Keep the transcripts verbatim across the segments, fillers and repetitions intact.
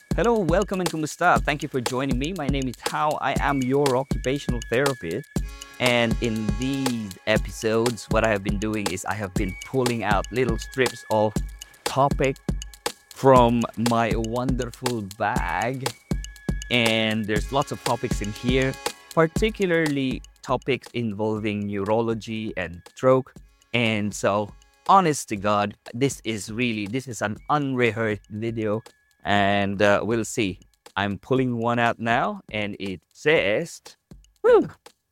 Hello, welcome and kumusta. Thank you for joining me. My name is How. I am your occupational therapist. And in these episodes, what I have been doing is I have been pulling out little strips of topic from my wonderful bag. And there's lots of topics in here, particularly topics involving neurology and stroke. And so, honest to God, this is really, this is an unrehearsed video and uh, we'll see. I'm pulling one out now, and it says, whew,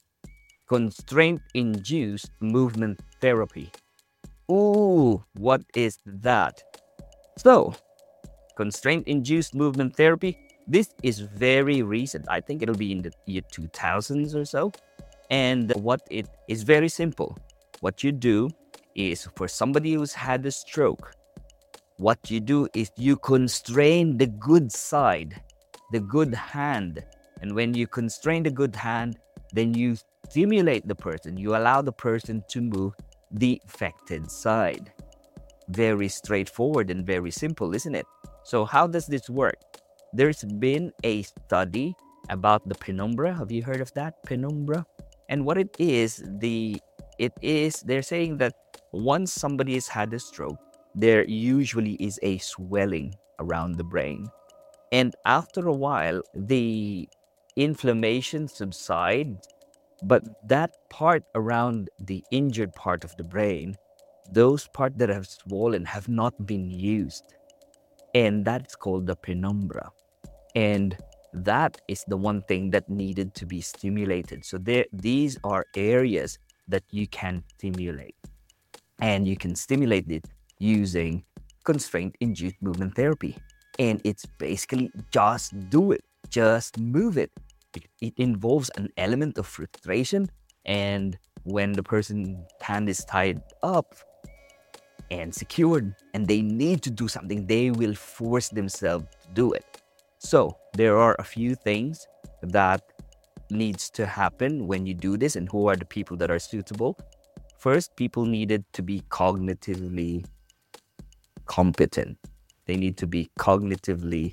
constraint-induced movement therapy. Ooh, what is that? So, constraint-induced movement therapy. This is very recent. I think it'll be in the year two thousands or so. And what it is very simple. What you do is for somebody who's had a stroke, what you do is you constrain the good side, the good hand. And when you constrain the good hand, then you stimulate the person. You allow the person to move the affected side. Very straightforward and very simple, isn't it? So how does this work? There's been a study about the penumbra. Have you heard of that? Penumbra? And what it is, the it is, they're saying that once somebody has had a stroke, there usually is a swelling around the brain. And after a while, the inflammation subsides, but that part around the injured part of the brain, those parts that have swollen have not been used. And that's called the penumbra. And that is the one thing that needed to be stimulated. So there, these are areas that you can stimulate. And you can stimulate it using constraint-induced movement therapy. And it's basically just do it, just move it. It, it involves an element of frustration. And when the person's hand is tied up and secured and they need to do something, they will force themselves to do it. So there are a few things that needs to happen when you do this, and who are the people that are suitable. First, people needed to be cognitively competent. They need to be cognitively,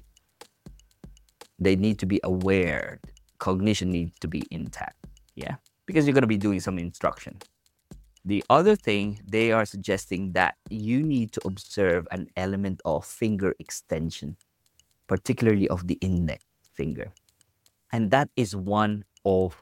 they need to be aware. Cognition needs to be intact, yeah? Because you're going to be doing some instruction. The other thing, they are suggesting that you need to observe an element of finger extension, particularly of the index finger. And that is one of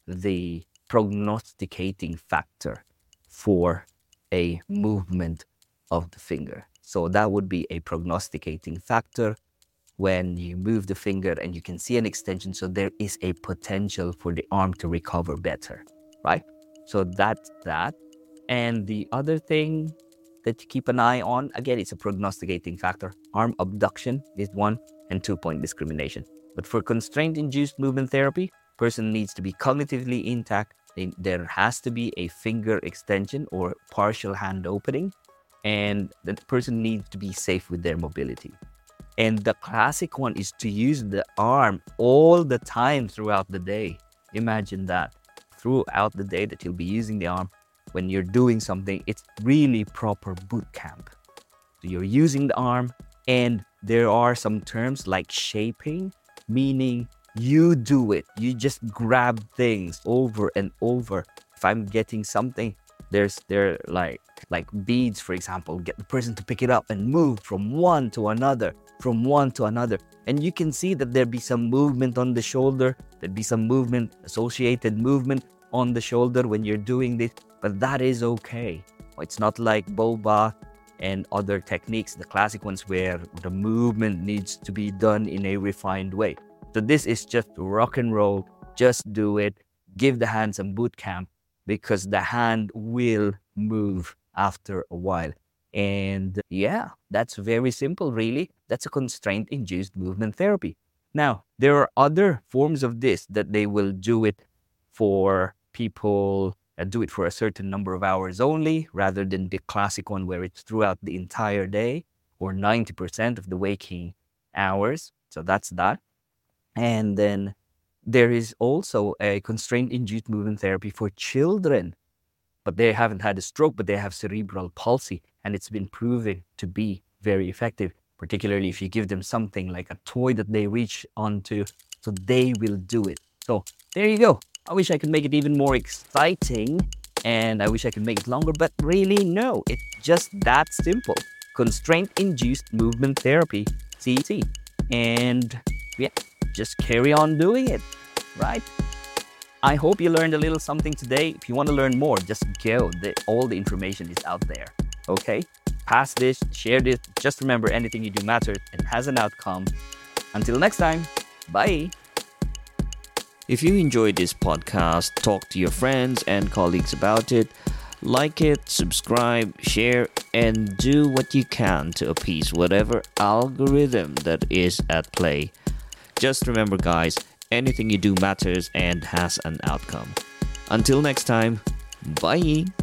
the prognosticating factor for a movement of the finger. So that would be a prognosticating factor when you move the finger and you can see an extension. So there is a potential for the arm to recover better, right? So that's that. And the other thing that you keep an eye on, again, it's a prognosticating factor. Arm abduction is one, and two-point discrimination. But for constraint-induced movement therapy, person needs to be cognitively intact. There has to be a finger extension or partial hand opening, and the person needs to be safe with their mobility. And the classic one is to use the arm all the time throughout the day. Imagine that. Throughout the day that you'll be using the arm. When you're doing something, it's really proper boot camp. So you're using the arm, and there are some terms like shaping, meaning you do it. You just grab things over and over. If I'm getting something, there's there like like beads, for example, get the person to pick it up and move from one to another, from one to another. And you can see that there'd be some movement on the shoulder, there'd be some movement, associated movement on the shoulder when you're doing this, but that is okay. It's not like boba and other techniques, the classic ones where the movement needs to be done in a refined way. So this is just rock and roll, just do it, give the hand some boot camp, because the hand will move after a while. And yeah, that's very simple, really. That's a constraint-induced movement therapy. Now, there are other forms of this that they will do it for people and do it for a certain number of hours only, rather than the classic one where it's throughout the entire day or ninety percent of the waking hours. So that's that. And then there is also a constraint-induced movement therapy for children, but they haven't had a stroke, but they have cerebral palsy, and it's been proven to be very effective. particularly if you give them something like a toy that they reach onto, so they will do it. So there you go. I wish I could make it even more exciting, and I wish I could make it longer, but really, no, it's just that simple. Constraint-induced movement therapy, C T. And yeah, just carry on doing it, right? I hope you learned a little something today. If you want to learn more, just go. The, all the information is out there, okay? Pass this, share this. Just remember, anything you do matters and has an outcome. Until next time, bye. If you enjoyed this podcast, talk to your friends and colleagues about it. Like it, subscribe, share, and do what you can to appease whatever algorithm that is at play. Just remember, guys, anything you do matters and has an outcome. Until next time, bye.